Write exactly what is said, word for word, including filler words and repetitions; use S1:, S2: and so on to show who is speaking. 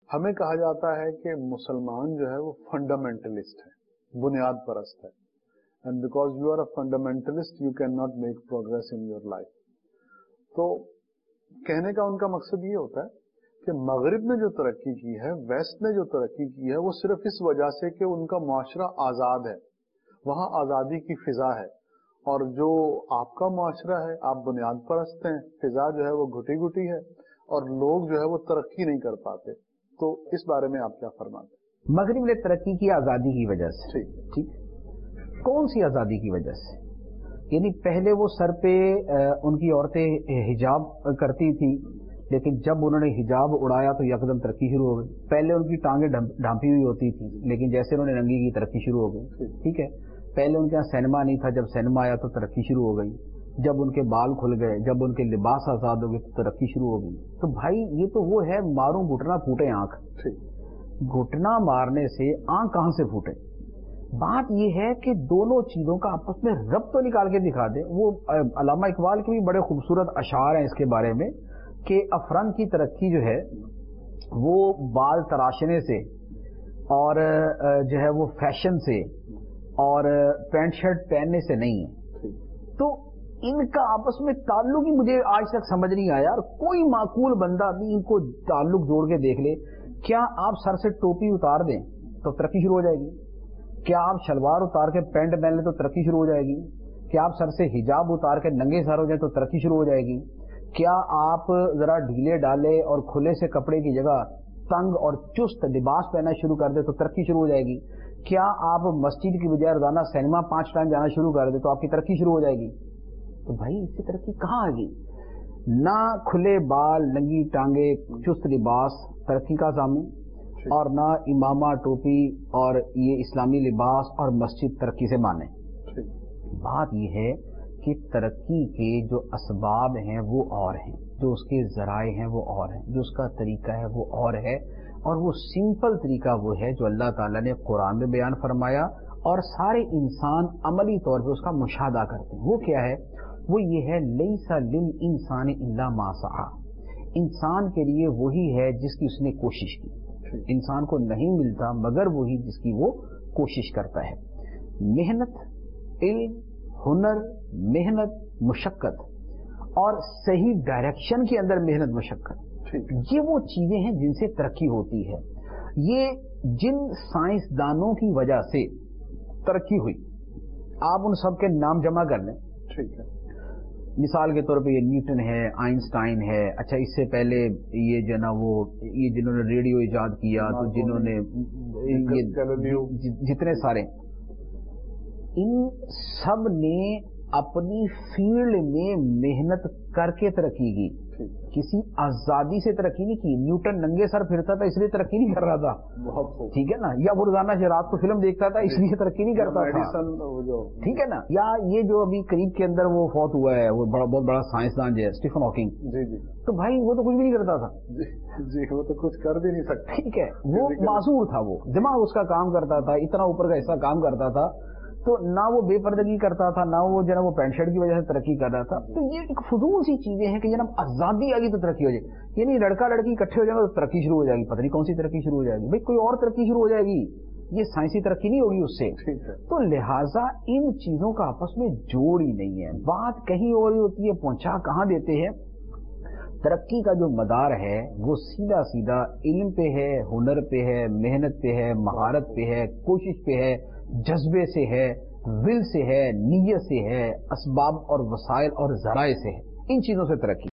S1: ہمیں کہا جاتا ہے کہ مسلمان جو ہے وہ فنڈامنٹلسٹ ہے, بنیاد پرست ہے, and because you are a fundamentalist you can not make progress in your life. تو کہنے کا ان کا مقصد یہ ہوتا ہے کہ مغرب نے جو ترقی کی ہے, ویسٹ نے جو ترقی کی ہے, وہ صرف اس وجہ سے کہ ان کا معاشرہ آزاد ہے, وہاں آزادی کی فضا ہے. اور جو آپ کا معاشرہ ہے, آپ بنیاد پرست ہیں, فضا جو ہے وہ گھٹی گھٹی ہے اور لوگ جو ہے وہ ترقی نہیں کر پاتے. تو اس بارے میں آپ کیا فرماتے ہیں؟
S2: مغرب نے ترقی کی آزادی کی وجہ سے.
S1: ٹھیک
S2: ٹھیک, کون سی آزادی کی وجہ سے؟ یعنی پہلے وہ سر پہ ان کی عورتیں حجاب کرتی تھی, لیکن جب انہوں نے حجاب اڑایا تو یکدم ترقی شروع ہو گئی. پہلے ان کی ٹانگیں ڈھانپی ہوئی ہوتی تھی, لیکن جیسے انہوں نے ننگی کی ترقی شروع ہو گئی. ٹھیک ہے, پہلے ان کے یہاں سینما نہیں تھا, جب سینما آیا تو ترقی شروع ہو گئی. جب ان کے بال کھل گئے, جب ان کے لباس آزاد ہو گئے تو ترقی شروع ہو گئی. تو بھائی یہ تو وہ ہے ماروں گھٹنا پھوٹے آنکھ. گھٹنا مارنے سے آنکھ کہاں سے پھوٹے؟ بات یہ ہے کہ دونوں چیزوں کا آپس میں ربط تو نکال کے دکھا دیں. وہ علامہ اقبال کے بھی بڑے خوبصورت اشعار ہیں اس کے بارے میں کہ افرنگ کی ترقی جو ہے وہ بال تراشنے سے اور جو ہے وہ فیشن سے اور پینٹ شرٹ پہننے سے نہیں ہے. تو ان کا آپس میں تعلق ہی مجھے آج تک سمجھ نہیں آیا, اور کوئی معقول بندہ بھی ان کو تعلق جوڑ کے دیکھ لے. کیا آپ سر سے ٹوپی اتار دیں تو ترقی شروع ہو جائے گی؟ کیا آپ شلوار اتار کے پینٹ پہن لیں تو ترقی شروع ہو جائے گی؟ کیا آپ سر سے حجاب اتار کے ننگے سر ہو جائیں تو ترقی شروع ہو جائے گی؟ کیا آپ ذرا ڈھیلے ڈالے اور کھلے سے کپڑے کی جگہ تنگ اور چست لباس پہننا شروع کر دیں تو ترقی شروع ہو جائے گی؟ کیا آپ مسجد کی بجائے روزانہ سینما پانچ ٹائم جانا شروع کر دیں تو آپ کی ترقی شروع ہو جائے گی؟ تو بھائی اس سے ترقی کہاں آ گئی؟ نہ کھلے بال, ننگی ٹانگیں, چست لباس ترقی کا ضامن, اور نہ امامہ ٹوپی اور یہ اسلامی لباس اور مسجد ترقی سے مانے. بات یہ ہے کہ ترقی کے جو اسباب ہیں وہ اور ہیں, جو اس کے ذرائع ہیں وہ اور ہیں, جو اس کا طریقہ ہے وہ اور ہے, اور وہ سمپل طریقہ وہ ہے جو اللہ تعالیٰ نے قرآن میں بیان فرمایا اور سارے انسان عملی طور پہ اس کا مشاہدہ کرتے ہیں. وہ کیا ہے؟ وہ یہ ہے لیس للانسان الا ما سعی. انسان کے لیے وہی ہے جس کی اس نے کوشش کی. انسان کو نہیں ملتا مگر وہی جس کی وہ کوشش کرتا ہے. محنت, علم, ہنر, محنت, مشقت اور صحیح ڈائریکشن کے اندر محنت مشقت, یہ وہ چیزیں ہیں جن سے ترقی ہوتی ہے. یہ جن سائنسدانوں کی وجہ سے ترقی ہوئی, آپ ان سب کے نام جمع کر لیں. ٹھیک ہے, مثال کے طور پہ یہ نیوٹن ہے, آئنسٹائن ہے, اچھا اس سے پہلے یہ جو نا وہ یہ جنہوں نے ریڈیو ایجاد کیا, تو جنہوں نے یہ جتنے سارے, ان سب نے اپنی فیلڈ میں محنت کر کے ترقی کی, کسی آزادی سے ترقی نہیں کی. نیوٹن ننگے سر پھرتا تھا اس لیے ترقی نہیں کر رہا تھا, ٹھیک ہے نا, یا وہ روزانہ رات کو فلم دیکھتا تھا اس لیے ترقی نہیں کرتا تھا, ٹھیک ہے نا. یا یہ جو ابھی قریب کے اندر وہ فوت ہوا ہے, وہ بڑا بہت بڑا سائنسدان جو ہے اسٹیفن ہاکنگ, جی جی, تو بھائی وہ تو کچھ بھی نہیں کرتا تھا.
S1: جی وہ تو کچھ کر بھی نہیں سکتا,
S2: ٹھیک ہے, وہ معذور تھا, وہ دماغ اس کا کام کرتا تھا, اتنا اوپر کا حصہ کام کرتا تھا, تو نہ وہ بے پردگی کرتا تھا, نہ وہ جو ہے وہ پینٹ شرٹ کی وجہ سے ترقی کر رہا تھا. تو یہ ایک فضول سی چیزیں ہیں کہ جناب آزادی آ گئی تو ترقی ہو جائے گی, یعنی لڑکا لڑکی اکٹھے ہو جائیں گے تو ترقی شروع ہو جائے گی. پتہ نہیں کون سی ترقی شروع ہو جائے گی, بھائی کوئی اور ترقی شروع ہو جائے گی, یہ سائنسی ترقی نہیں ہوگی اس سے. تو لہٰذا ان چیزوں کا آپس میں جوڑ ہی نہیں ہے, بات کہیں اور ہی ہوتی ہے, پہنچا کہاں دیتے ہیں. ترقی کا جو مدار ہے وہ سیدھا سیدھا علم پہ ہے, ہنر پہ ہے, محنت پہ ہے, مہارت پہ ہے, کوشش پہ ہے, جذبے سے ہے, ول سے ہے, نیت سے ہے, اسباب اور وسائل اور ذرائع سے ہے. ان چیزوں سے ترقی